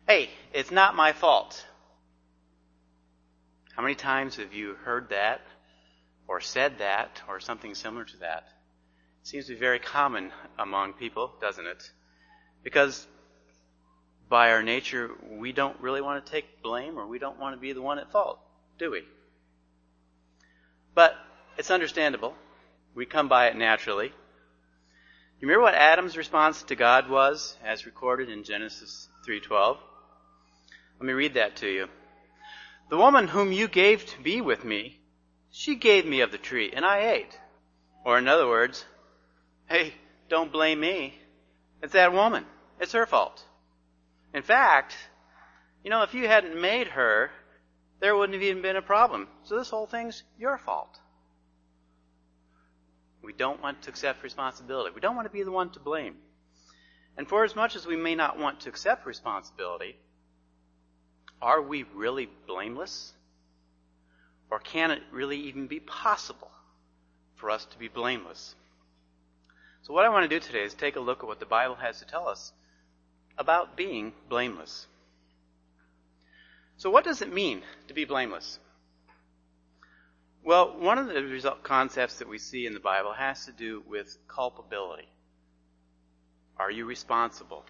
Hey, it's not my fault. How many times have you heard that or said that or something similar to that? It seems to be very common among people, doesn't it? Because by our nature, we don't really want to take blame, or we don't want to be the one at fault, do we? But it's understandable. We come by it naturally. You remember what Adam's response to God was, as recorded in Genesis 3:12? Let me read that to you. The woman whom you gave to be with me, she gave me of the tree, and I ate. Or in other words, hey, don't blame me. It's that woman. It's her fault. In fact, if you hadn't made her, there wouldn't have even been a problem. So this whole thing's your fault. We don't want to accept responsibility. We don't want to be the one to blame. And for as much as we may not want to accept responsibility, are we really blameless? Or can it really even be possible for us to be blameless? So what I want to do today is take a look at what the Bible has to tell us about being blameless. So what does it mean to be blameless? Well, one of the concepts that we see in the Bible has to do with culpability. Are you responsible?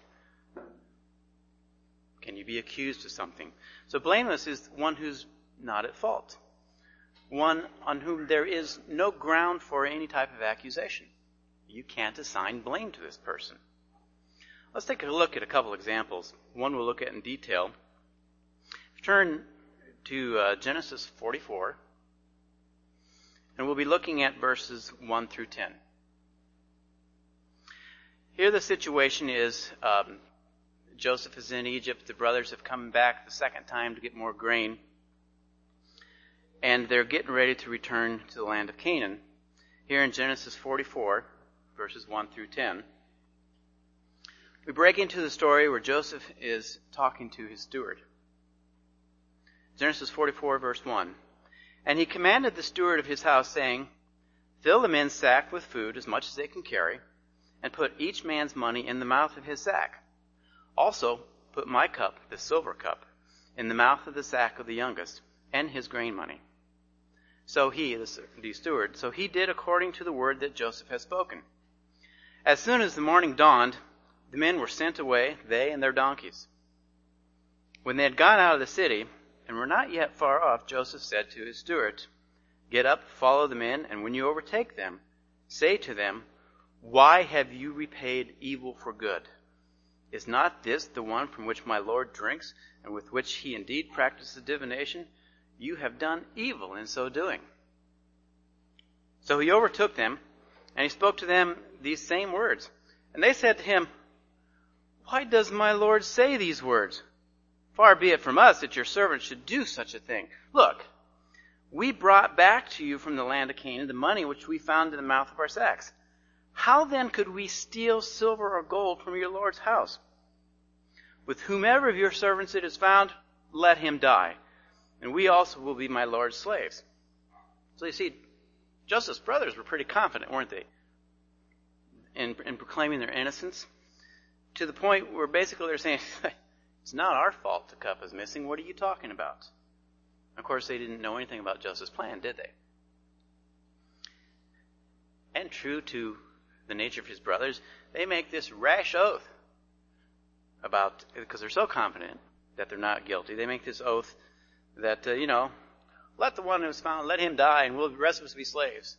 Can you be accused of something? So blameless is one who's not at fault. One on whom there is no ground for any type of accusation. You can't assign blame to this person. Let's take a look at a couple examples. One we'll look at in detail. Turn to Genesis 44, and we'll be looking at verses 1 through 10. Here the situation is, Joseph is in Egypt. The brothers have come back the second time to get more grain. And they're getting ready to return to the land of Canaan. Here in Genesis 44, verses 1 through 10, we break into the story where Joseph is talking to his steward. Genesis 44, verse 1. And he commanded the steward of his house, saying, Fill the men's sack with food as much as they can carry, and put each man's money in the mouth of his sack. Also put my cup, the silver cup, in the mouth of the sack of the youngest, and his grain money. So he, the steward, did according to the word that Joseph had spoken. As soon as the morning dawned, the men were sent away, they and their donkeys. When they had gone out of the city, and were not yet far off, Joseph said to his steward, Get up, follow the men, and when you overtake them, say to them, Why have you repaid evil for good? Is not this the one from which my Lord drinks, and with which he indeed practices divination? You have done evil in so doing. So he overtook them, and he spoke to them these same words. And they said to him, Why does my Lord say these words? Far be it from us that your servant should do such a thing. Look, we brought back to you from the land of Canaan the money which we found in the mouth of our sacks. How then could we steal silver or gold from your Lord's house? With whomever of your servants it is found, let him die, and we also will be my Lord's slaves. So you see, Joseph's brothers were pretty confident, weren't they, in proclaiming their innocence, to the point where basically they're saying, it's not our fault the cup is missing. What are you talking about? Of course, they didn't know anything about Joseph's plan, did they? And true to the nature of his brothers, they make this rash oath because they're so confident that they're not guilty. They make this oath that, let the one who's found, let him die, and the rest of us be slaves.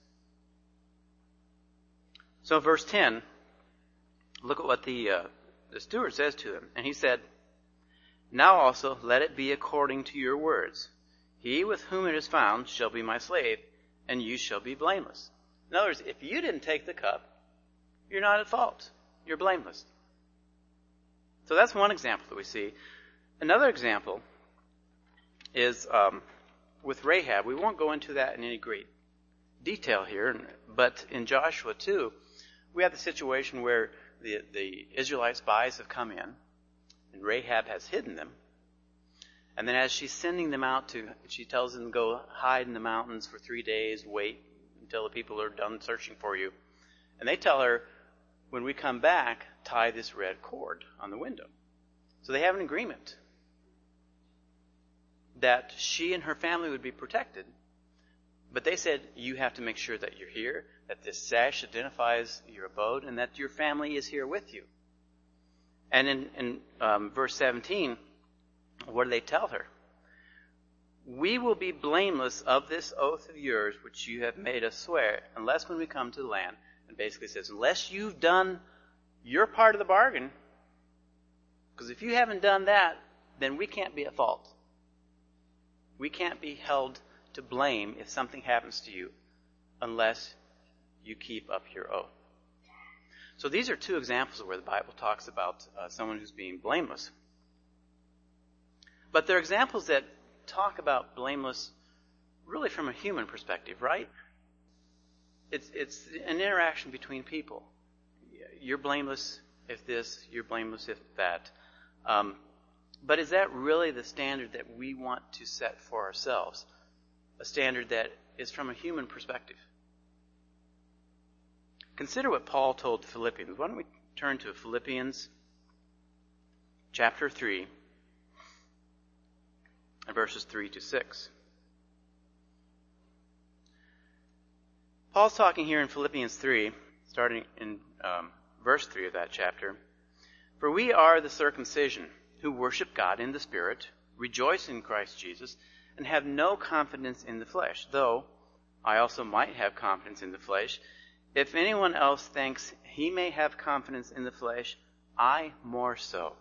So verse 10, look at what the steward says to them. And he said, Now also let it be according to your words. He with whom it is found shall be my slave, and you shall be blameless. In other words, if you didn't take the cup, you're not at fault. You're blameless. So that's one example that we see. Another example is with Rahab. We won't go into that in any great detail here, but in Joshua 2, we have the situation where the Israelite spies have come in, and Rahab has hidden them. And then as she's sending them out she tells them to go hide in the mountains for 3 days, wait until the people are done searching for you. And they tell her, when we come back, tie this red cord on the window. So they have an agreement that she and her family would be protected. But they said, you have to make sure that you're here, that this sash identifies your abode, and that your family is here with you. And in verse 17, what do they tell her? We will be blameless of this oath of yours, which you have made us swear, unless when we come to the land. And basically says, unless you've done your part of the bargain, because if you haven't done that, then we can't be at fault. We can't be held to blame if something happens to you unless you keep up your oath. So these are two examples of where the Bible talks about someone who's being blameless. But they're examples that talk about blameless really from a human perspective, right? It's an interaction between people. You're blameless if this, you're blameless if that. But is that really the standard that we want to set for ourselves? A standard that is from a human perspective. Consider what Paul told the Philippians. Why don't we turn to Philippians chapter 3 and verses 3 to 6. Paul's talking here in Philippians 3, starting in verse 3 of that chapter. For we are the circumcision who worship God in the Spirit, rejoice in Christ Jesus, and have no confidence in the flesh, though I also might have confidence in the flesh. If anyone else thinks he may have confidence in the flesh, I more so.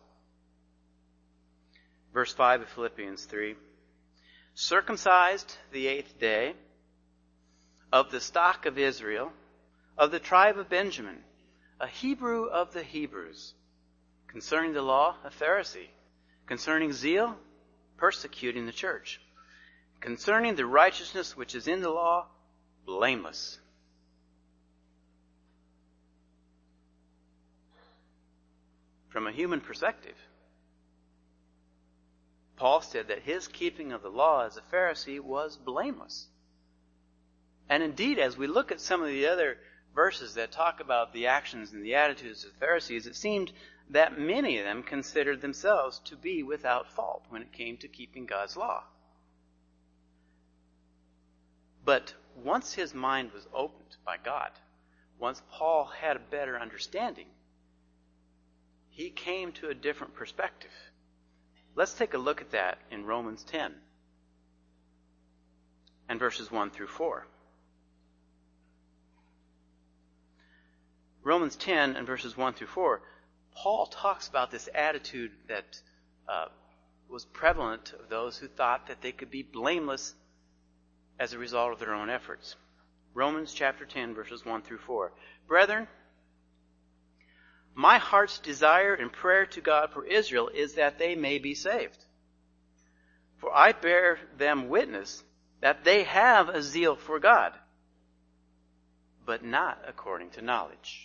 Verse 5 of Philippians 3. Circumcised the 8th day, of the stock of Israel, of the tribe of Benjamin, a Hebrew of the Hebrews, concerning the law, a Pharisee, concerning zeal, persecuting the church, concerning the righteousness which is in the law, blameless. From a human perspective, Paul said that his keeping of the law as a Pharisee was blameless. And indeed, as we look at some of the other verses that talk about the actions and the attitudes of the Pharisees, it seemed that many of them considered themselves to be without fault when it came to keeping God's law. But once his mind was opened by God, once Paul had a better understanding, he came to a different perspective. Let's take a look at that in Romans 10 and verses 1 through 4. Romans 10 and verses 1 through 4, Paul talks about this attitude that was prevalent of those who thought that they could be blameless as a result of their own efforts. Romans chapter 10, verses 1 through 4. Brethren, my heart's desire and prayer to God for Israel is that they may be saved. For I bear them witness that they have a zeal for God, but not according to knowledge.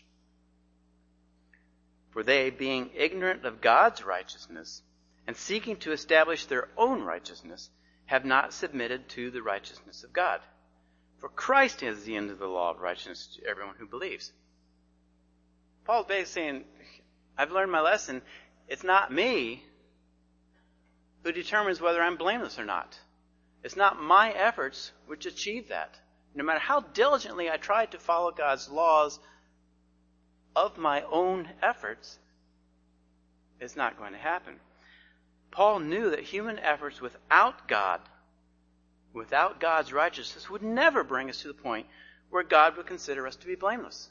For they, being ignorant of God's righteousness, and seeking to establish their own righteousness, have not submitted to the righteousness of God. For Christ is the end of the law of righteousness to everyone who believes. Paul's basically saying, I've learned my lesson. It's not me who determines whether I'm blameless or not. It's not my efforts which achieve that. No matter how diligently I try to follow God's laws of my own efforts, it's not going to happen. Paul knew that human efforts without God, without God's righteousness, would never bring us to the point where God would consider us to be blameless.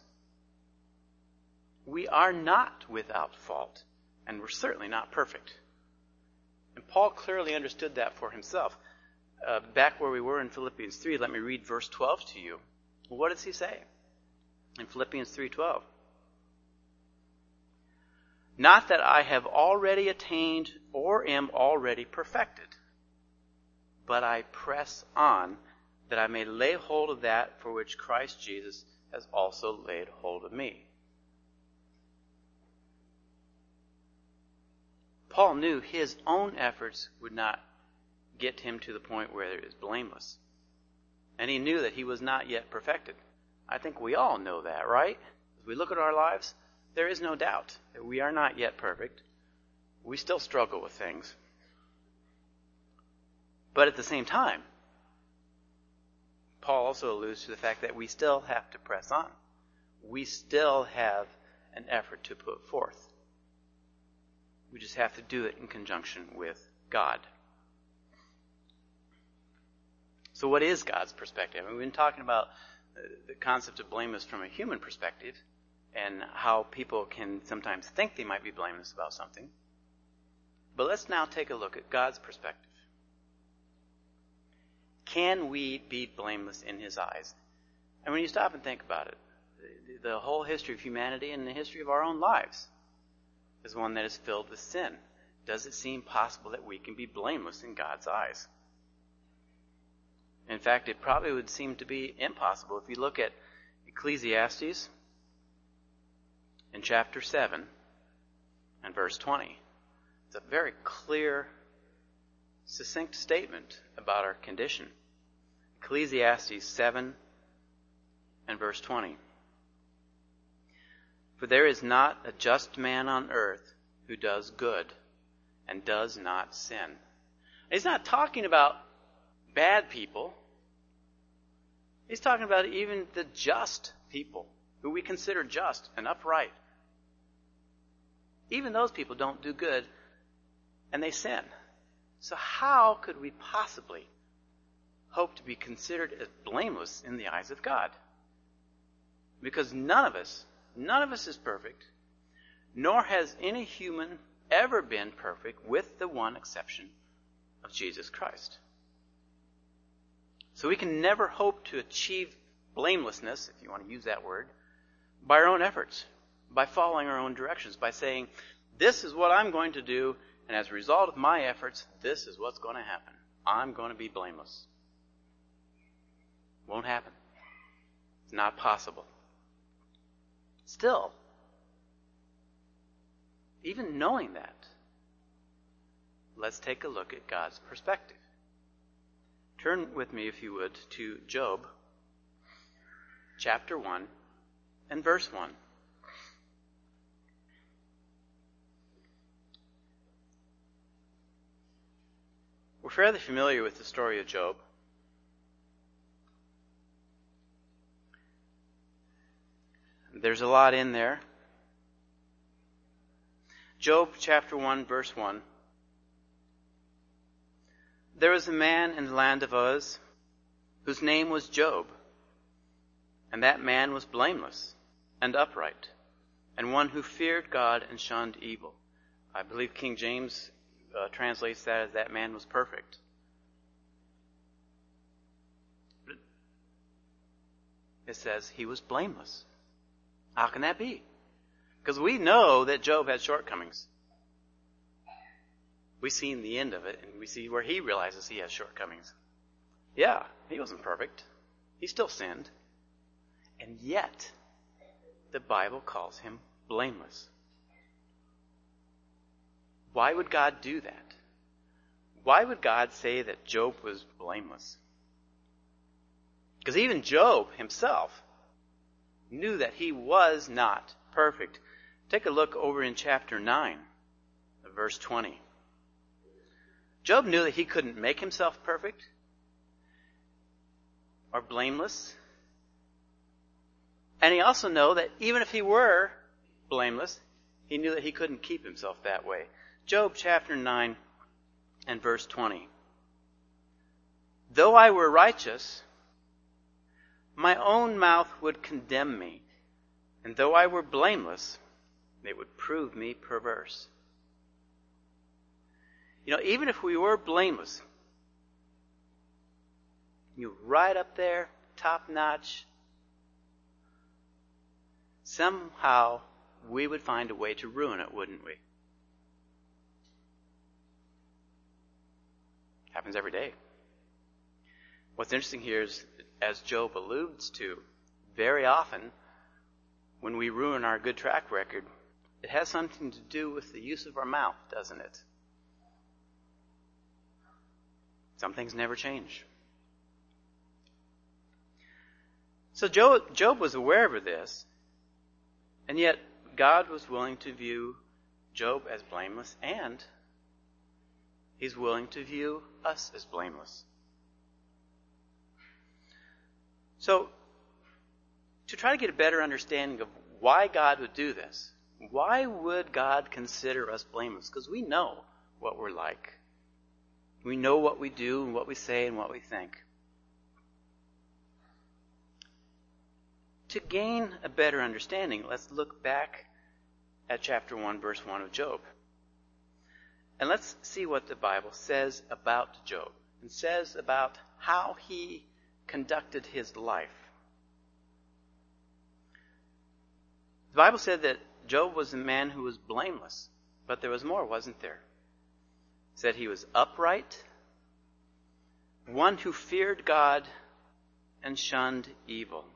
We are not without fault, and we're certainly not perfect. And Paul clearly understood that for himself. Back where we were in Philippians 3, let me read verse 12 to you. Well, what does he say? In Philippians 3:12. Not that I have already attained or am already perfected, but I press on that I may lay hold of that for which Christ Jesus has also laid hold of me. Paul knew his own efforts would not get him to the point where it is blameless. And he knew that he was not yet perfected. I think we all know that, right? As we look at our lives, there is no doubt that we are not yet perfect. We still struggle with things. But at the same time, Paul also alludes to the fact that we still have to press on. We still have an effort to put forth. We just have to do it in conjunction with God. So what is God's perspective? I mean, we've been talking about the concept of blameless from a human perspective and how people can sometimes think they might be blameless about something. But let's now take a look at God's perspective. Can we be blameless in His eyes? And when you stop and think about it, the whole history of humanity and the history of our own lives is one that is filled with sin. Does it seem possible that we can be blameless in God's eyes? In fact, it probably would seem to be impossible. If you look at Ecclesiastes in chapter 7 and verse 20, it's a very clear, succinct statement about our condition. Ecclesiastes 7 and verse 20. For there is not a just man on earth who does good and does not sin. He's not talking about bad people. He's talking about even the just people who we consider just and upright. Even those people don't do good and they sin. So how could we possibly hope to be considered as blameless in the eyes of God? Because none of us is perfect, nor has any human ever been perfect, with the one exception of Jesus Christ. So we can never hope to achieve blamelessness, if you want to use that word, by our own efforts, by following our own directions, by saying, this is what I'm going to do, and as a result of my efforts, this is what's going to happen. I'm going to be blameless. Won't happen. It's not possible. Still, even knowing that, let's take a look at God's perspective. Turn with me, if you would, to Job, chapter 1 and verse 1. We're fairly familiar with the story of Job. There's a lot in there. Job chapter 1, verse 1. There was a man in the land of Uz whose name was Job, and that man was blameless and upright, and one who feared God and shunned evil. I believe King James translates that as that man was perfect. It says he was blameless. How can that be? Because we know that Job had shortcomings. We've seen the end of it, and we see where he realizes he has shortcomings. Yeah, he wasn't perfect. He still sinned. And yet, the Bible calls him blameless. Why would God do that? Why would God say that Job was blameless? Because even Job himself knew that he was not perfect. Take a look over in chapter 9, verse 20. Job knew that he couldn't make himself perfect or blameless. And he also knew that even if he were blameless, he knew that he couldn't keep himself that way. Job chapter 9 and verse 20. Though I were righteous, my own mouth would condemn me, and though I were blameless, it would prove me perverse. You know, even if we were blameless, right up there, top notch, somehow we would find a way to ruin it, wouldn't we? Happens every day. What's interesting here is, as Job alludes to, very often when we ruin our good track record, it has something to do with the use of our mouth, doesn't it? Some things never change. So Job was aware of this, and yet God was willing to view Job as blameless and He's willing to view us as blameless. So, to try to get a better understanding of why God would do this, why would God consider us blameless? Because we know what we're like. We know what we do and what we say and what we think. To gain a better understanding, let's look back at chapter 1, verse 1 of Job. And let's see what the Bible says about Job and says about how he conducted his life. The Bible said that Job was a man who was blameless, but there was more, wasn't there? It said he was upright, one who feared God and shunned evil.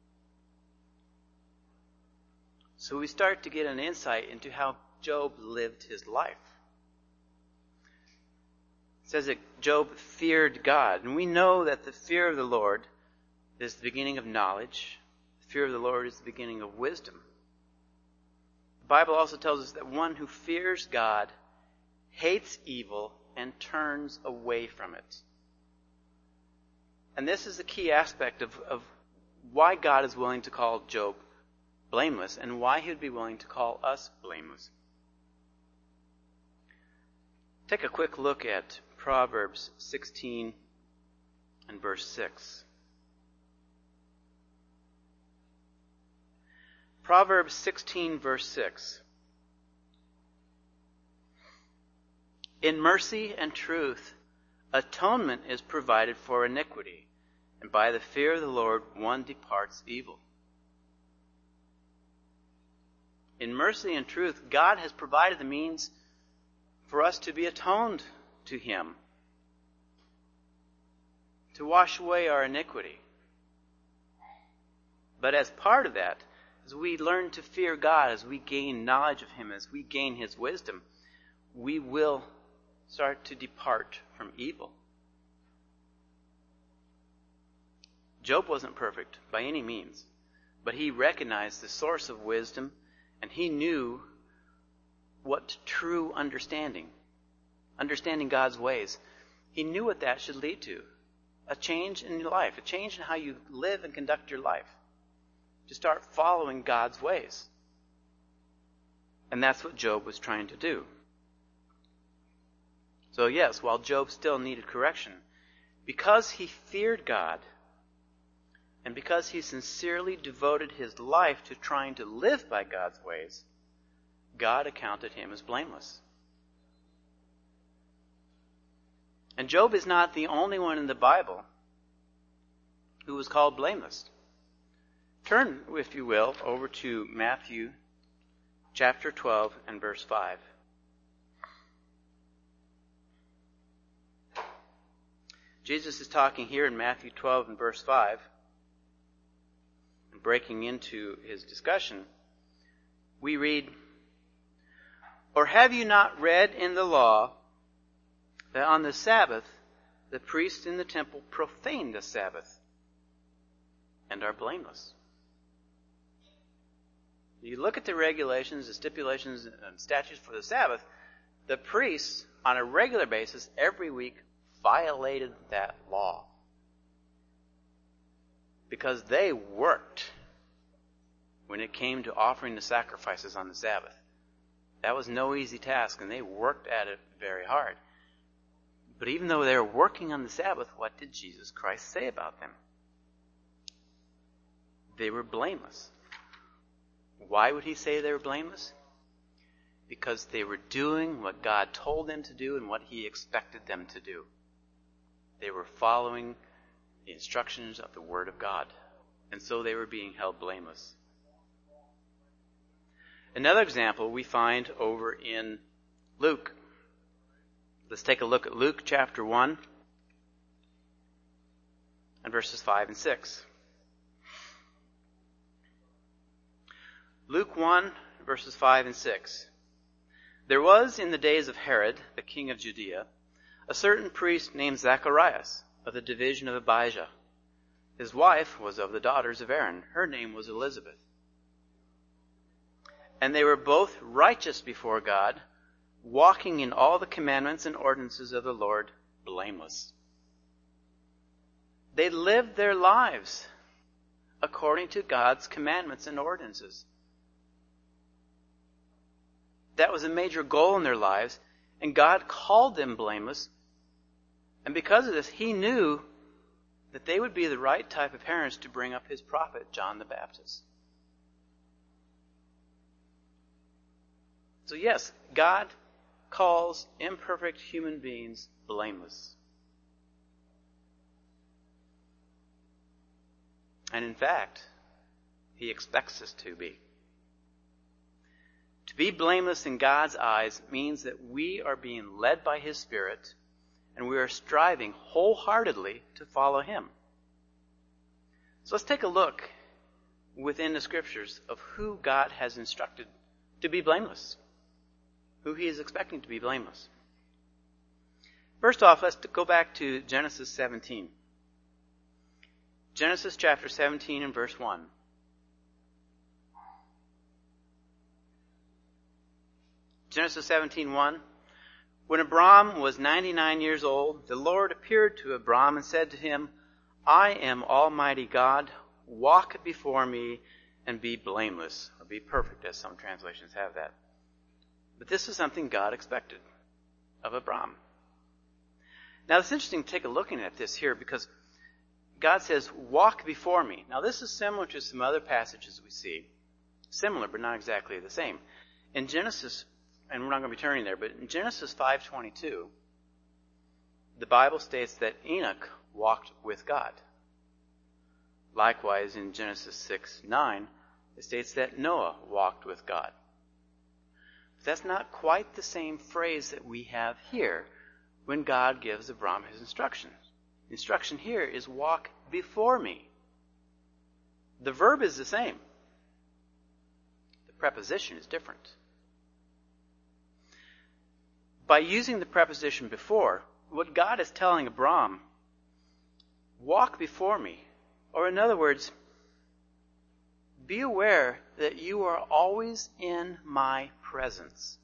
So we start to get an insight into how Job lived his life. It says that Job feared God. And we know that the fear of the Lord is the beginning of knowledge. The fear of the Lord is the beginning of wisdom. The Bible also tells us that one who fears God hates evil and turns away from it. And this is the key aspect of why God is willing to call Job blameless and why he would be willing to call us blameless. Take a quick look at Proverbs 16 and verse 6. Proverbs 16, verse 6. In mercy and truth, atonement is provided for iniquity, and by the fear of the Lord one departs evil. In mercy and truth, God has provided the means for us to be atoned to Him, to wash away our iniquity. But as part of that, as we learn to fear God, as we gain knowledge of Him, as we gain His wisdom, we will start to depart from evil. Job wasn't perfect by any means, but he recognized the source of wisdom, and he knew what true understanding God's ways, he knew what that should lead to. A change in your life, a change in how you live and conduct your life. To start following God's ways. And that's what Job was trying to do. So yes, while Job still needed correction, because he feared God, and because he sincerely devoted his life to trying to live by God's ways, God accounted him as blameless. And Job is not the only one in the Bible who was called blameless. Turn, if you will, over to Matthew chapter 12 and verse 5. Jesus is talking here in Matthew 12 and verse 5, and breaking into his discussion. We read, "Or have you not read in the law that on the Sabbath the priests in the temple profane the Sabbath and are blameless?" You look at the regulations, the stipulations, and statutes for the Sabbath, the priests, on a regular basis, every week, violated that law. Because they worked when it came to offering the sacrifices on the Sabbath. That was no easy task, and they worked at it very hard. But even though they were working on the Sabbath, what did Jesus Christ say about them? They were blameless. Why would he say they were blameless? Because they were doing what God told them to do and what he expected them to do. They were following the instructions of the Word of God. And so they were being held blameless. Another example we find over in Luke. Let's take a look at Luke chapter 1 and verses 5 and 6. Luke 1, verses 5 and 6. There was in the days of Herod, the king of Judea, a certain priest named Zacharias, of the division of Abijah. His wife was of the daughters of Aaron. Her name was Elizabeth. And they were both righteous before God, walking in all the commandments and ordinances of the Lord blameless. They lived their lives according to God's commandments and ordinances. That was a major goal in their lives, and God called them blameless. And because of this, He knew that they would be the right type of parents to bring up His prophet, John the Baptist. So yes, God calls imperfect human beings blameless. And in fact, He expects us to be. To be blameless in God's eyes means that we are being led by His Spirit and we are striving wholeheartedly to follow Him. So let's take a look within the Scriptures of who God has instructed to be blameless, who He is expecting to be blameless. First off, let's go back to Genesis 17. Genesis chapter 17 and verse 1. Genesis 17:1. When Abram was 99 years old, the Lord appeared to Abram and said to him, I am Almighty God. Walk before me and be blameless, or be perfect, as some translations have that. But this is something God expected of Abram. Now it's interesting to take a look at this here because God says, walk before me. Now this is similar to some other passages we see. Similar, but not exactly the same. In Genesis, and we're not going to be turning there, but in Genesis 5:22, the Bible states that Enoch walked with God. Likewise, in Genesis 6:9, it states that Noah walked with God. But that's not quite the same phrase that we have here when God gives Abram his instructions. The instruction here is walk before me. The verb is the same. The preposition is different. By using the preposition before, what God is telling Abram, walk before me. Or in other words, be aware that you are always in my presence.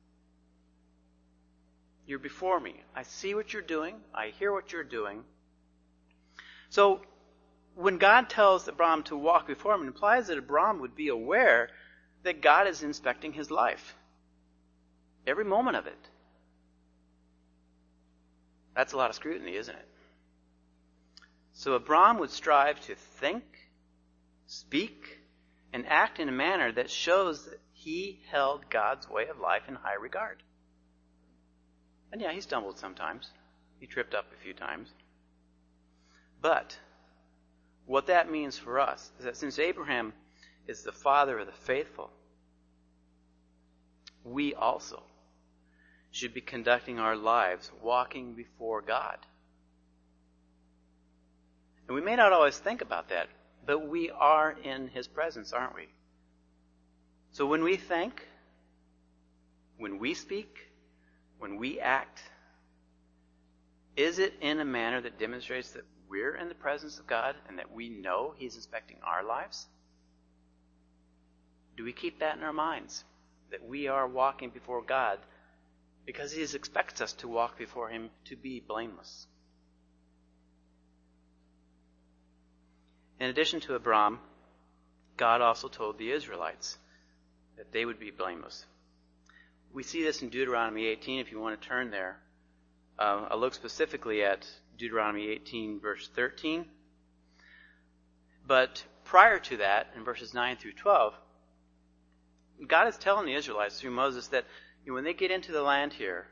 You're before me. I see what you're doing. I hear what you're doing. So, when God tells Abram to walk before him, it implies that Abram would be aware that God is inspecting his life. Every moment of it. That's a lot of scrutiny, isn't it? So Abram would strive to think, speak, and act in a manner that shows that he held God's way of life in high regard. And yeah, he stumbled sometimes. He tripped up a few times. But what that means for us is that since Abraham is the father of the faithful, we also should be conducting our lives walking before God. And we may not always think about that, but we are in His presence, aren't we? So when we think, when we speak, when we act, is it in a manner that demonstrates that we're in the presence of God and that we know He's inspecting our lives? Do we keep that in our minds? That we are walking before God because He expects us to walk before Him to be blameless. In addition to Abram, God also told the Israelites that they would be blameless. We see this in Deuteronomy 18, if you want to turn there. I'll look specifically at Deuteronomy 18, verse 13. But prior to that, in verses 9 through 12, God is telling the Israelites through Moses that when they get into the land here,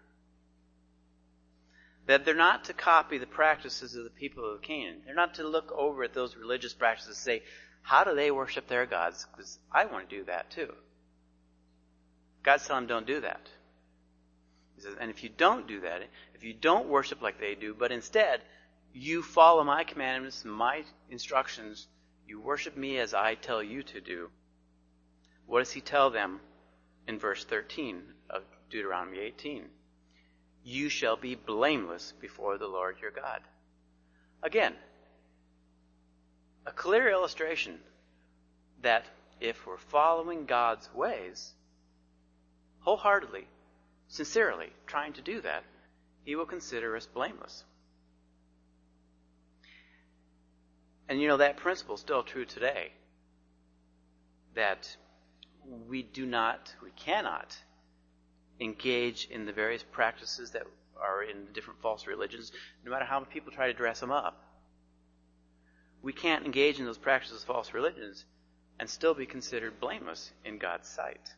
that they're not to copy the practices of the people of Canaan. They're not to look over at those religious practices and say, how do they worship their gods? Because I want to do that too. God's telling them, don't do that. He says, and if you don't do that, if you don't worship like they do, but instead you follow my commandments, my instructions, you worship me as I tell you to do, what does He tell them in verse 13 of Deuteronomy 18? You shall be blameless before the Lord your God. Again, a clear illustration that if we're following God's ways wholeheartedly, sincerely trying to do that, he will consider us blameless. And that principle is still true today. That we cannot engage in the various practices that are in the different false religions, no matter how people try to dress them up. We can't engage in those practices of false religions and still be considered blameless in God's sight.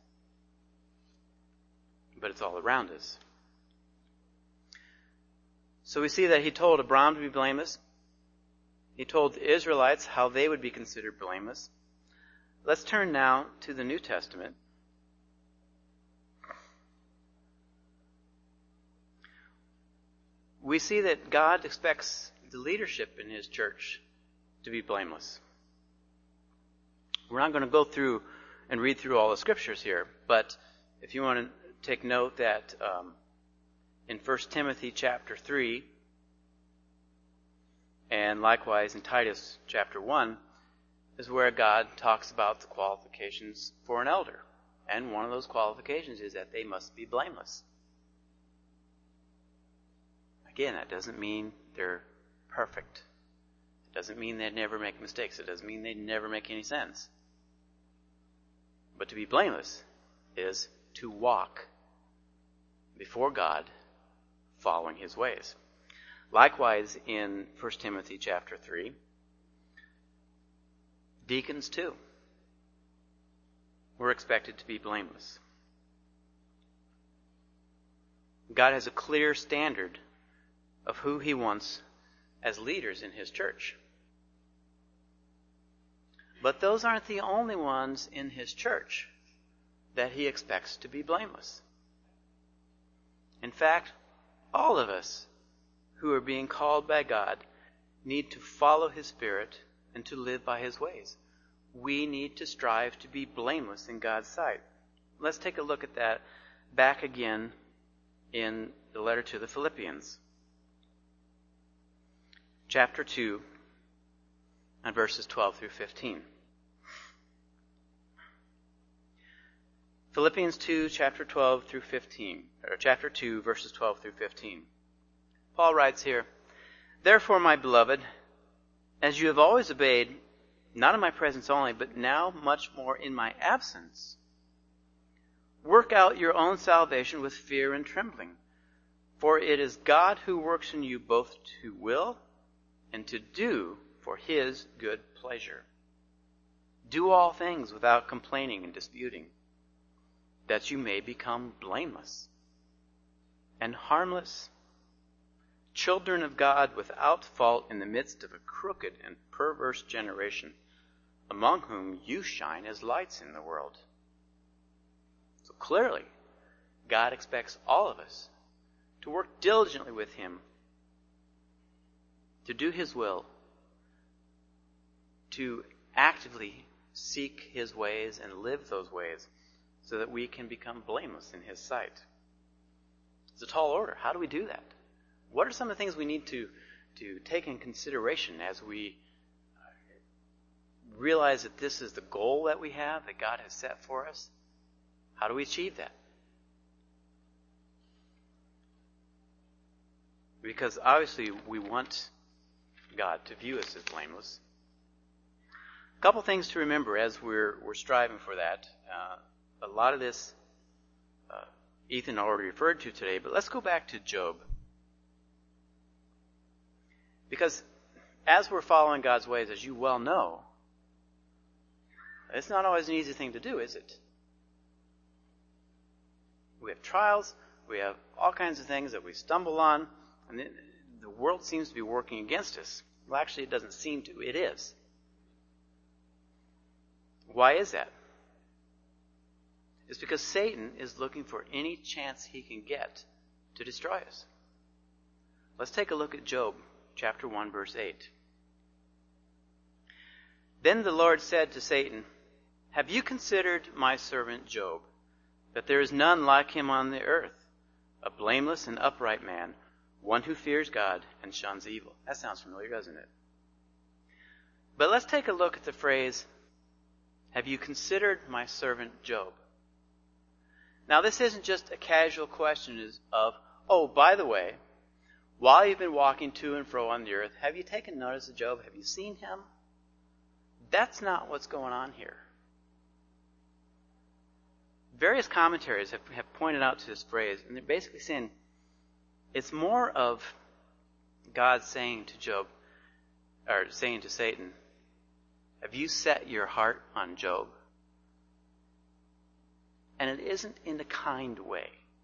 But it's all around us. So we see that he told Abraham to be blameless. He told the Israelites how they would be considered blameless. Let's turn now to the New Testament. We see that God expects the leadership in his church to be blameless. We're not going to go through and read through all the scriptures here, but if you want to take note that in 1 Timothy chapter 3, and likewise in Titus chapter 1, is where God talks about the qualifications for an elder. And one of those qualifications is that they must be blameless. Again, that doesn't mean they're perfect. It doesn't mean they never make mistakes. It doesn't mean they never make any sense. But to be blameless is to walk before God following his ways. Likewise, in 1 Timothy chapter 3, deacons too were expected to be blameless. God has a clear standard of who he wants as leaders in his church. But those aren't the only ones in his church that he expects to be blameless. In fact, all of us who are being called by God need to follow his Spirit and to live by his ways. We need to strive to be blameless in God's sight. Let's take a look at that back again in the letter to the Philippians. Chapter 2 and verses 12 through 15. Philippians 2, chapter 12 through 15, or chapter 2, verses 12 through 15. Paul writes here, "Therefore, my beloved, as you have always obeyed, not in my presence only, but now much more in my absence, work out your own salvation with fear and trembling. For it is God who works in you both to will and to do for his good pleasure. Do all things without complaining and disputing, that you may become blameless and harmless, children of God without fault in the midst of a crooked and perverse generation, among whom you shine as lights in the world." So clearly, God expects all of us to work diligently with him, to do his will, to actively seek his ways and live those ways, so that we can become blameless in his sight. It's a tall order. How do we do that? What are some of the things we need to take in consideration as we realize that this is the goal that we have, that God has set for us? How do we achieve that? Because obviously we want God to view us as blameless. A couple things to remember as we're striving for that. A lot of this Ethan already referred to today, but let's go back to Job. Because as we're following God's ways, as you well know, it's not always an easy thing to do, is it? We have trials, we have all kinds of things that we stumble on, and the world seems to be working against us. Well, actually, it doesn't seem to. It is. Why is that? It's because Satan is looking for any chance he can get to destroy us. Let's take a look at Job, chapter 1, verse 8. "Then the Lord said to Satan, 'Have you considered my servant Job, that there is none like him on the earth, a blameless and upright man, one who fears God and shuns evil?'" That sounds familiar, doesn't it? But let's take a look at the phrase, "Have you considered my servant Job?" Now, this isn't just a casual question of, oh, by the way, while you've been walking to and fro on the earth, have you taken notice of Job? Have you seen him? That's not what's going on here. Various commentaries have pointed out to this phrase, and they're basically saying it's more of God saying to Job, or saying to Satan, have you set your heart on Job? And it isn't in a kind way.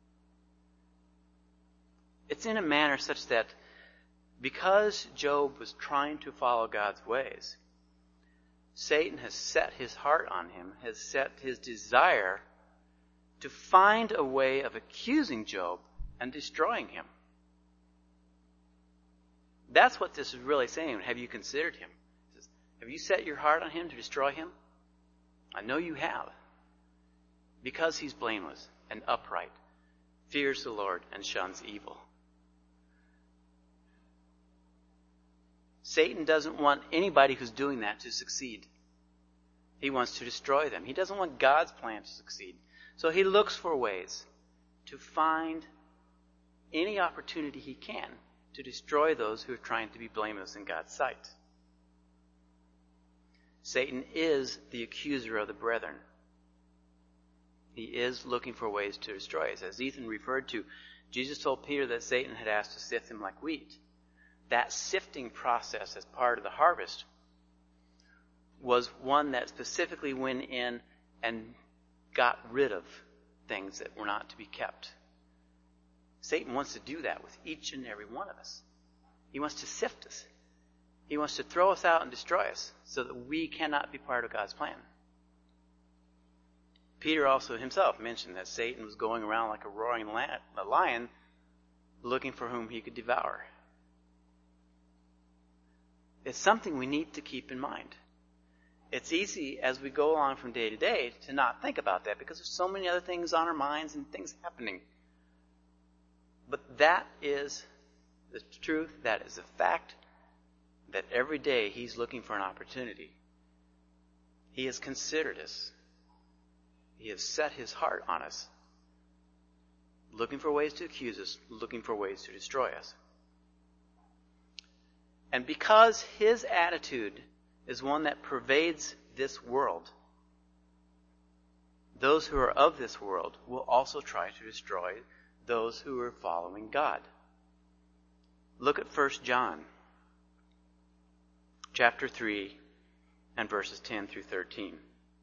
It's in a manner such that because Job was trying to follow God's ways, Satan has set his heart on him, has set his desire to find a way of accusing Job and destroying him. That's what this is really saying. Have you considered him? It says, have you set your heart on him to destroy him? I know you have. Because he's blameless and upright, fears the Lord and shuns evil. Satan doesn't want anybody who's doing that to succeed. He wants to destroy them. He doesn't want God's plan to succeed. So he looks for ways to find any opportunity he can to destroy those who are trying to be blameless in God's sight. Satan is the accuser of the brethren. He is looking for ways to destroy us. As Ethan referred to, Jesus told Peter that Satan had asked to sift him like wheat. That sifting process as part of the harvest was one that specifically went in and got rid of things that were not to be kept. Satan wants to do that with each and every one of us. He wants to sift us. He wants to throw us out and destroy us so that we cannot be part of God's plan. Peter also himself mentioned that Satan was going around like a roaring lion looking for whom he could devour. It's something we need to keep in mind. It's easy as we go along from day to day to not think about that because there's so many other things on our minds and things happening. But that is the truth, that is a fact, that every day he's looking for an opportunity. He has considered us. He has set his heart on us, looking for ways to accuse us, looking for ways to destroy us. And because his attitude is one that pervades this world, those who are of this world will also try to destroy those who are following God. Look at 1 John chapter 3 and verses 10 through 13.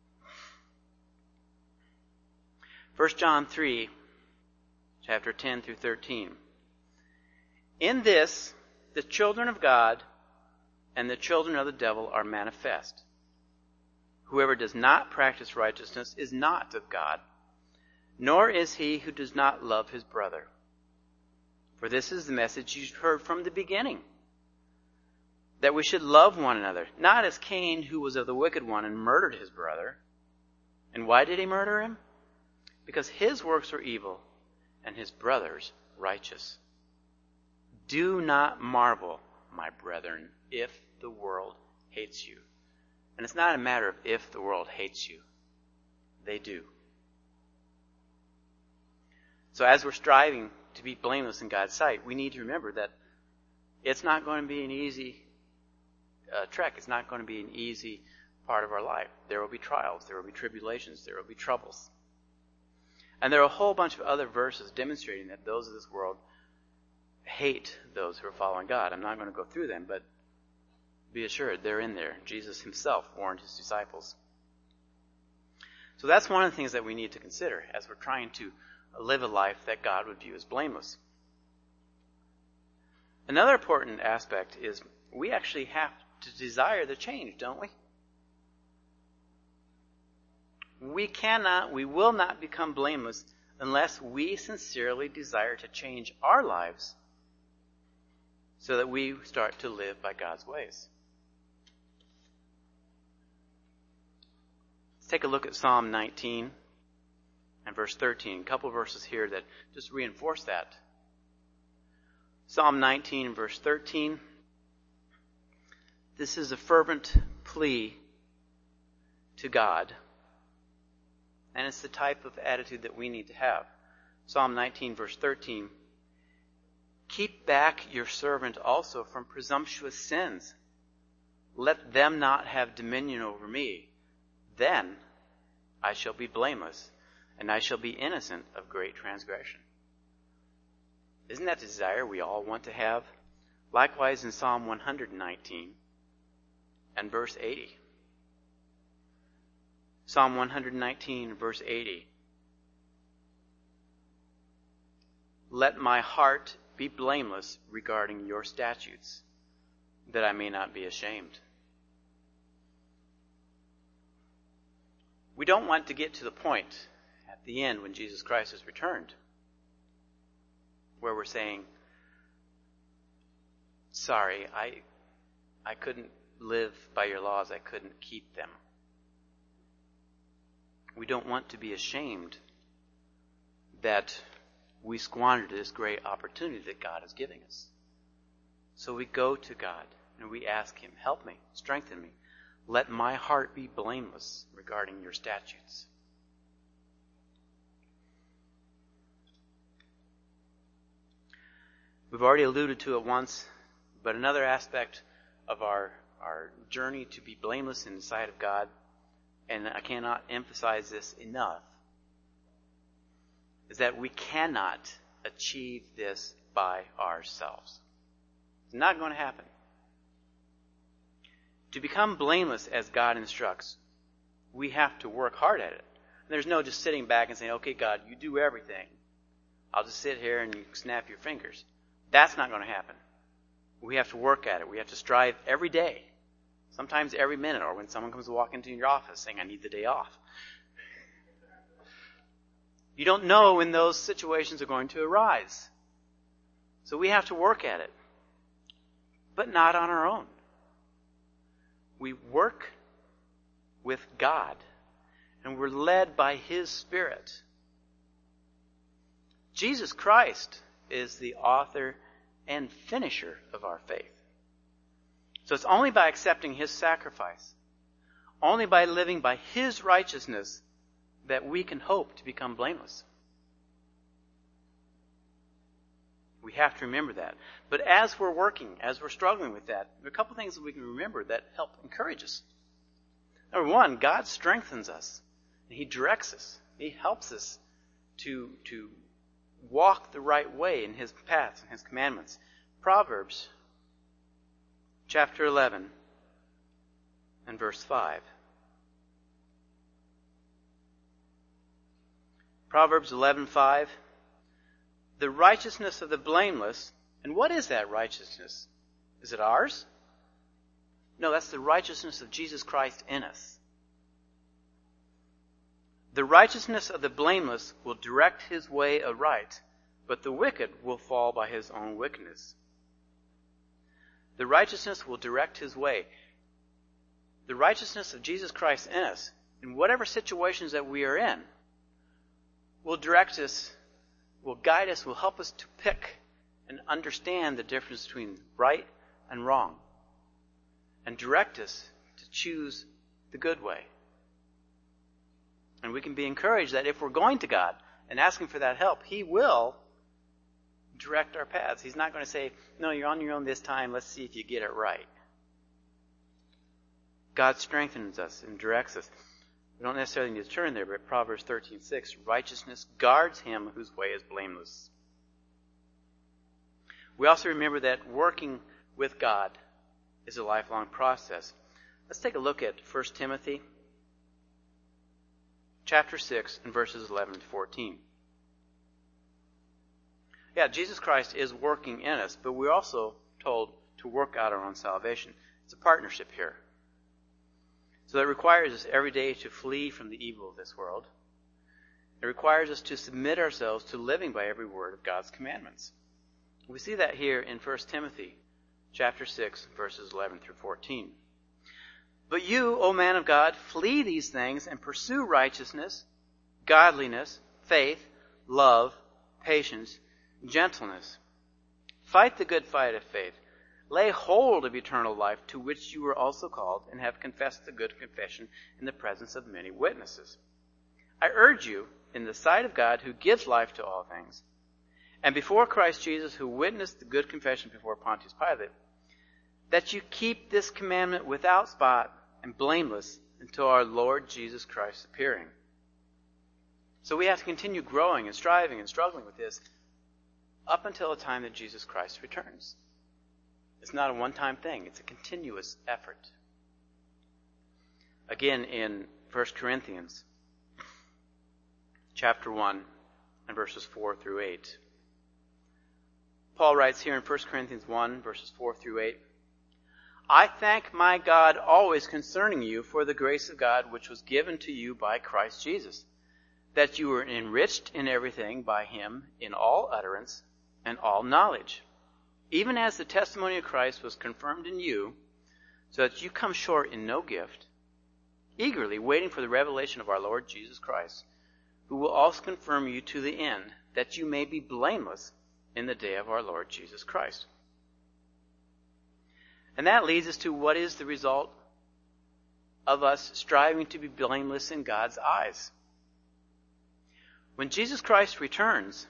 1 John 3, chapter 10 through 13. In this, the children of God and the children of the devil are manifest. Whoever does not practice righteousness is not of God, nor is he who does not love his brother. For this is the message you heard from the beginning, that we should love one another, not as Cain, who was of the wicked one and murdered his brother. And why did he murder him? Because his works were evil and his brother's righteous. Do not marvel, my brethren, if the world hates you. And it's not a matter of if the world hates you. They do. So as we're striving to be blameless in God's sight, we need to remember that it's not going to be an easy trek. It's not going to be an easy part of our life. There will be trials. There will be tribulations. There will be troubles. And there are a whole bunch of other verses demonstrating that those of this world hate those who are following God. I'm not going to go through them, but be assured they're in there. Jesus himself warned his disciples. So that's one of the things that we need to consider as we're trying to live a life that God would view as blameless. Another important aspect is we actually have to desire the change, don't we? We will not become blameless unless we sincerely desire to change our lives so that we start to live by God's ways. Let's take a look at Psalm 19 and verse 13. A couple of verses here that just reinforce that. Psalm 19 and verse 13. This is a fervent plea to God. And it's the type of attitude that we need to have. Psalm 19, verse 13. Keep back your servant also from presumptuous sins. Let them not have dominion over me. Then I shall be blameless, and I shall be innocent of great transgression. Isn't that the desire we all want to have? Likewise in Psalm 119 and verse 80. Psalm 119, verse 80. Let my heart be blameless regarding your statutes, that I may not be ashamed. We don't want to get to the point at the end when Jesus Christ has returned where we're saying, sorry, I couldn't live by your laws, I couldn't keep them. We don't want to be ashamed that we squandered this great opportunity that God is giving us. So we go to God and we ask Him, help me, strengthen me. Let my heart be blameless regarding your statutes. We've already alluded to it once, but another aspect of our journey to be blameless in the sight of God, and I cannot emphasize this enough, is that we cannot achieve this by ourselves. It's not going to happen. To become blameless as God instructs, we have to work hard at it. There's no just sitting back and saying, okay, God, you do everything. I'll just sit here and you snap your fingers. That's not going to happen. We have to work at it. We have to strive every day, sometimes every minute, or when someone comes walking into your office saying, I need the day off. You don't know when those situations are going to arise. So we have to work at it, but not on our own. We work with God, and we're led by His Spirit. Jesus Christ is the author and finisher of our faith. So it's only by accepting His sacrifice, only by living by His righteousness, that we can hope to become blameless. We have to remember that. But as we're working, as we're struggling with that, there are a couple things that we can remember that help encourage us. Number one, God strengthens us. And He directs us. He helps us to walk the right way in His paths and His commandments. Proverbs chapter 11 and verse 5. Proverbs 11:5. The righteousness of the blameless. And what is that righteousness? Is it ours? No, that's the righteousness of Jesus Christ in us. The righteousness of the blameless will direct his way aright, but the wicked will fall by his own wickedness. The righteousness will direct his way. The righteousness of Jesus Christ in us, in whatever situations that we are in, will direct us, will guide us, will help us to pick and understand the difference between right and wrong, and direct us to choose the good way. And we can be encouraged that if we're going to God and asking for that help, He will direct our paths. He's not going to say, no, you're on your own this time, let's see if you get it right. God strengthens us and directs us. We don't necessarily need to turn there, but Proverbs 13:6, righteousness guards him whose way is blameless. We also remember that working with God is a lifelong process. Let's take a look at 1 Timothy chapter 6 and verses 11 to 14. Yeah, Jesus Christ is working in us, but we're also told to work out our own salvation. It's a partnership here. So that requires us every day to flee from the evil of this world. It requires us to submit ourselves to living by every word of God's commandments. We see that here in 1 Timothy chapter 6, verses 11 through 14. But you, O man of God, flee these things and pursue righteousness, godliness, faith, love, patience, gentleness. Fight the good fight of faith. Lay hold of eternal life, to which you were also called, and have confessed the good confession in the presence of many witnesses. I urge you, in the sight of God, who gives life to all things, and before Christ Jesus, who witnessed the good confession before Pontius Pilate, that you keep this commandment without spot and blameless until our Lord Jesus Christ's appearing. So we have to continue growing and striving and struggling with this up until the time that Jesus Christ returns. It's not a one-time thing. It's a continuous effort. Again, in 1 Corinthians chapter 1 and verses 4 through 8. Paul writes here in 1 Corinthians 1, verses 4 through 8, I thank my God always concerning you for the grace of God which was given to you by Christ Jesus, that you were enriched in everything by him in all utterance and all knowledge, even as the testimony of Christ was confirmed in you, so that you come short in no gift, eagerly waiting for the revelation of our Lord Jesus Christ, who will also confirm you to the end, that you may be blameless in the day of our Lord Jesus Christ. And that leads us to what is the result of us striving to be blameless in God's eyes. When Jesus Christ returns,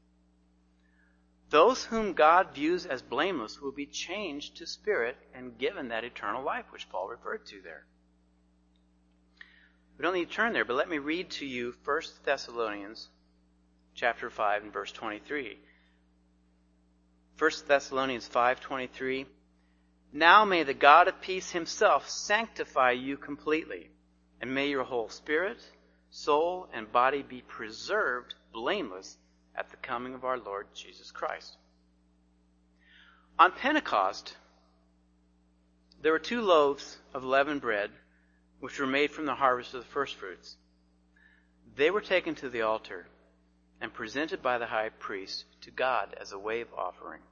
those whom God views as blameless will be changed to spirit and given that eternal life, which Paul referred to there. We don't need to turn there, but let me read to you 1 Thessalonians chapter 5 and verse 23. 1 Thessalonians 5:23. Now may the God of peace himself sanctify you completely, and may your whole spirit, soul, and body be preserved blameless at the coming of our Lord Jesus Christ. On Pentecost, there were 2 loaves of leavened bread, which were made from the harvest of the firstfruits. They were taken to the altar and presented by the high priest to God as a wave offering.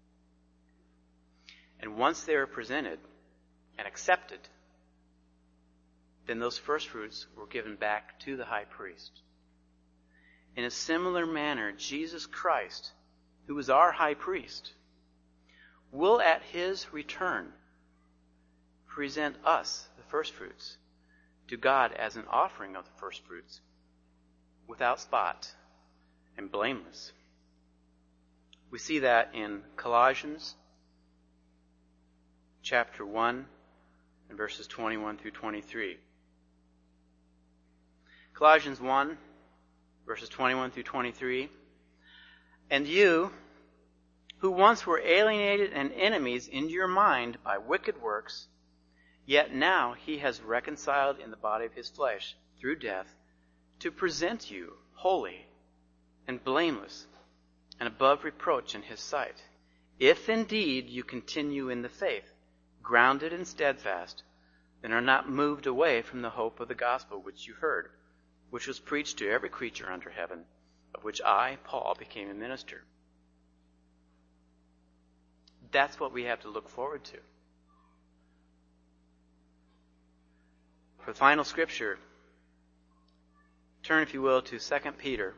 And once they were presented and accepted, then those firstfruits were given back to the high priest. In a similar manner, Jesus Christ, who is our high priest, will at his return present us, the firstfruits, to God as an offering of the firstfruits, without spot and blameless. We see that in Colossians chapter 1 and verses 21 through 23. Colossians 1, verses 21 through 23. And you, who once were alienated and enemies in your mind by wicked works, yet now he has reconciled in the body of his flesh through death to present you holy and blameless and above reproach in his sight, if indeed you continue in the faith, grounded and steadfast, and are not moved away from the hope of the gospel which you heard, which was preached to every creature under heaven, of which I, Paul, became a minister. That's what we have to look forward to. For the final scripture, turn, if you will, to 2 Peter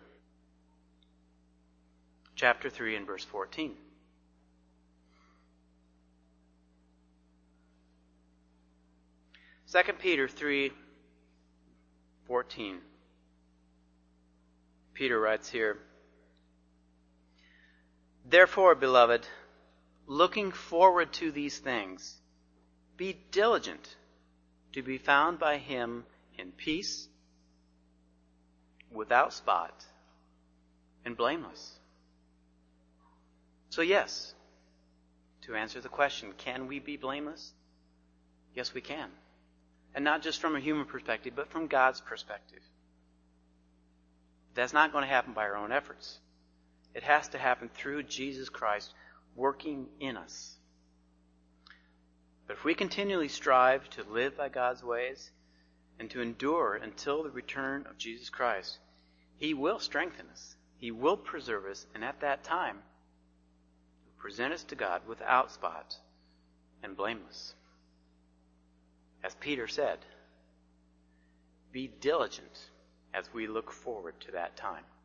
chapter 3 and verse 14. Second Peter 3:14. Peter writes here, Therefore, beloved, looking forward to these things, be diligent to be found by him in peace, without spot, and blameless. So yes, to answer the question, can we be blameless? Yes, we can. And not just from a human perspective, but from God's perspective. That's not going to happen by our own efforts. It has to happen through Jesus Christ working in us. But if we continually strive to live by God's ways and to endure until the return of Jesus Christ, he will strengthen us. He will preserve us, and at that time, present us to God without spot and blameless. As Peter said, be diligent as we look forward to that time.